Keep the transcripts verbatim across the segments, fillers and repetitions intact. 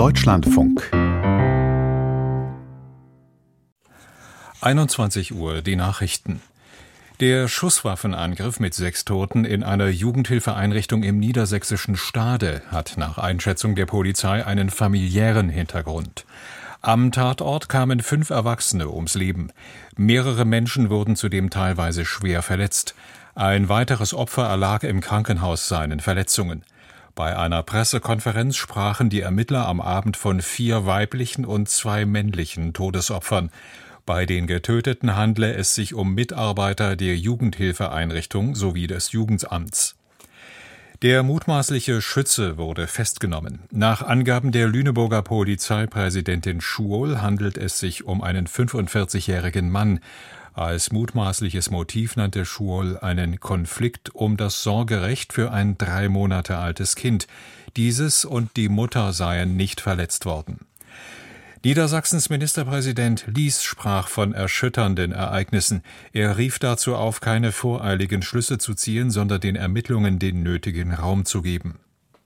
Deutschlandfunk. einundzwanzig Uhr, die Nachrichten. Der Schusswaffenangriff mit sechs Toten in einer Jugendhilfeeinrichtung im niedersächsischen Stade hat nach Einschätzung der Polizei einen familiären Hintergrund. Am Tatort kamen fünf Erwachsene ums Leben. Mehrere Menschen wurden zudem teilweise schwer verletzt. Ein weiteres Opfer erlag im Krankenhaus seinen Verletzungen. Bei einer Pressekonferenz sprachen die Ermittler am Abend von vier weiblichen und zwei männlichen Todesopfern. Bei den Getöteten handle es sich um Mitarbeiter der Jugendhilfeeinrichtung sowie des Jugendamts. Der mutmaßliche Schütze wurde festgenommen. Nach Angaben der Lüneburger Polizeipräsidentin Schuol handelt es sich um einen fünfundvierzigjährigen Mann. Als mutmaßliches Motiv nannte Schuol einen Konflikt um das Sorgerecht für ein drei Monate altes Kind. Dieses und die Mutter seien nicht verletzt worden. Niedersachsens Ministerpräsident Lies sprach von erschütternden Ereignissen. Er rief dazu auf, keine voreiligen Schlüsse zu ziehen, sondern den Ermittlungen den nötigen Raum zu geben.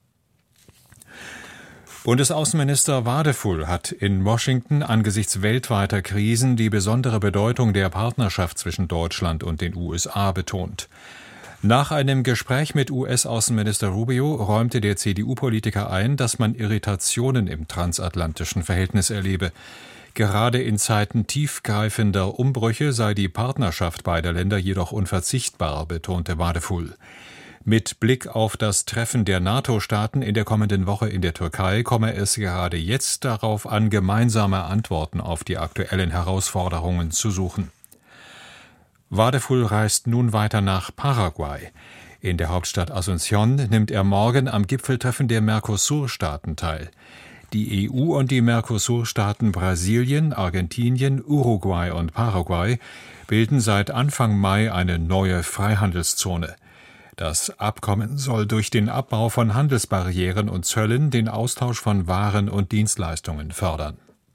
Bundesaußenminister Wadefull hat in Washington angesichts weltweiter Krisen die besondere Bedeutung der Partnerschaft zwischen Deutschland und den U S A betont. Nach einem Gespräch mit U S-Außenminister Rubio räumte der C D U-Politiker ein, dass man Irritationen im transatlantischen Verhältnis erlebe. Gerade in Zeiten tiefgreifender Umbrüche sei die Partnerschaft beider Länder jedoch unverzichtbar, betonte Wadefull. Mit Blick auf das Treffen der NATO-Staaten in der kommenden Woche in der Türkei komme es gerade jetzt darauf an, gemeinsame Antworten auf die aktuellen Herausforderungen zu suchen. Wadefull reist nun weiter nach Paraguay. In der Hauptstadt Asunción nimmt er morgen am Gipfeltreffen der Mercosur-Staaten teil. Die E U und die Mercosur-Staaten Brasilien, Argentinien, Uruguay und Paraguay bilden seit Anfang Mai eine neue Freihandelszone. Das Abkommen soll durch den Abbau von Handelsbarrieren und Zöllen den Austausch von Waren und Dienstleistungen fördern.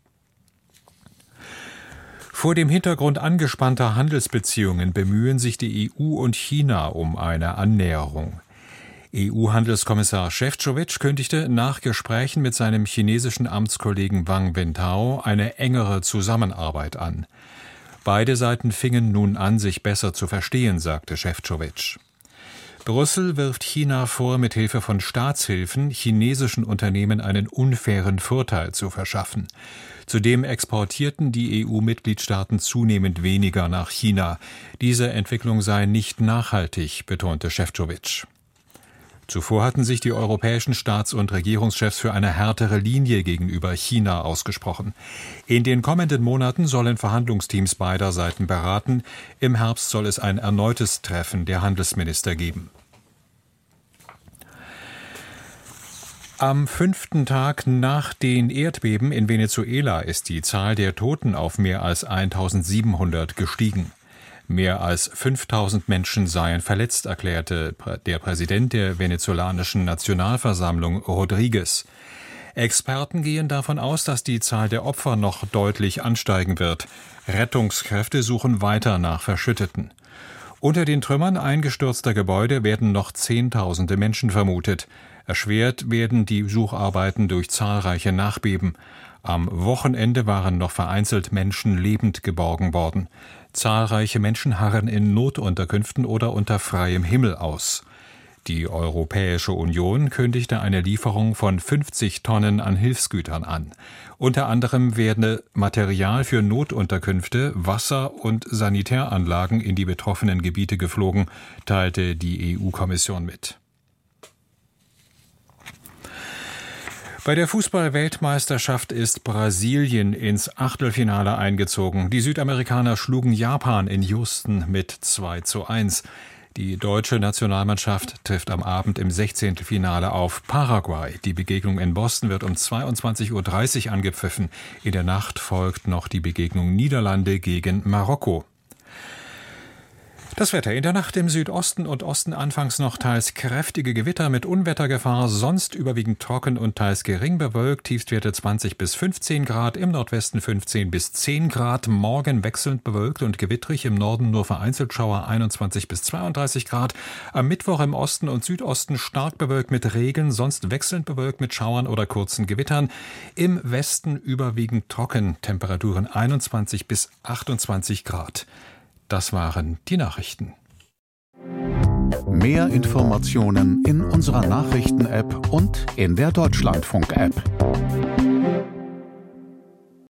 Vor dem Hintergrund angespannter Handelsbeziehungen bemühen sich die E U und China um eine Annäherung. E U-Handelskommissar Šefčovič kündigte nach Gesprächen mit seinem chinesischen Amtskollegen Wang Wentao eine engere Zusammenarbeit an. Beide Seiten fingen nun an, sich besser zu verstehen, sagte Šefčovič. Brüssel wirft China vor, mit Hilfe von Staatshilfen chinesischen Unternehmen einen unfairen Vorteil zu verschaffen. Zudem exportierten die E U-Mitgliedstaaten zunehmend weniger nach China. Diese Entwicklung sei nicht nachhaltig, betonte Šefčovič. Zuvor hatten sich die europäischen Staats- und Regierungschefs für eine härtere Linie gegenüber China ausgesprochen. In den kommenden Monaten sollen Verhandlungsteams beider Seiten beraten. Im Herbst soll es ein erneutes Treffen der Handelsminister geben. Am fünften Tag nach den Erdbeben in Venezuela ist die Zahl der Toten auf mehr als eintausendsiebenhundert gestiegen. Mehr als fünftausend Menschen seien verletzt, erklärte der Präsident der venezolanischen Nationalversammlung Rodriguez. Experten gehen davon aus, dass die Zahl der Opfer noch deutlich ansteigen wird. Rettungskräfte suchen weiter nach Verschütteten. Unter den Trümmern eingestürzter Gebäude werden noch Zehntausende Menschen vermutet. Erschwert werden die Sucharbeiten durch zahlreiche Nachbeben. Am Wochenende waren noch vereinzelt Menschen lebend geborgen worden. Zahlreiche Menschen harren in Notunterkünften oder unter freiem Himmel aus. Die Europäische Union kündigte eine Lieferung von fünfzig Tonnen an Hilfsgütern an. Unter anderem werde Material für Notunterkünfte, Wasser- und Sanitäranlagen in die betroffenen Gebiete geflogen, teilte die E U-Kommission mit. Bei der Fußball-Weltmeisterschaft ist Brasilien ins Achtelfinale eingezogen. Die Südamerikaner schlugen Japan in Houston mit zwei zu eins. Die deutsche Nationalmannschaft trifft am Abend im Sechzehntelfinale auf Paraguay. Die Begegnung in Boston wird um zweiundzwanzig Uhr dreißig angepfiffen. In der Nacht folgt noch die Begegnung Niederlande gegen Marokko. Das Wetter in der Nacht im Südosten und Osten anfangs noch teils kräftige Gewitter mit Unwettergefahr, sonst überwiegend trocken und teils gering bewölkt, Tiefstwerte zwanzig bis fünfzehn Grad, im Nordwesten fünfzehn bis zehn Grad, morgen wechselnd bewölkt und gewittrig, im Norden nur vereinzelt Schauer einundzwanzig bis zweiunddreißig Grad, am Mittwoch im Osten und Südosten stark bewölkt mit Regen, sonst wechselnd bewölkt mit Schauern oder kurzen Gewittern, im Westen überwiegend trocken, Temperaturen einundzwanzig bis achtundzwanzig Grad. Das waren die Nachrichten. Mehr Informationen in unserer Nachrichten-App und in der Deutschlandfunk-App.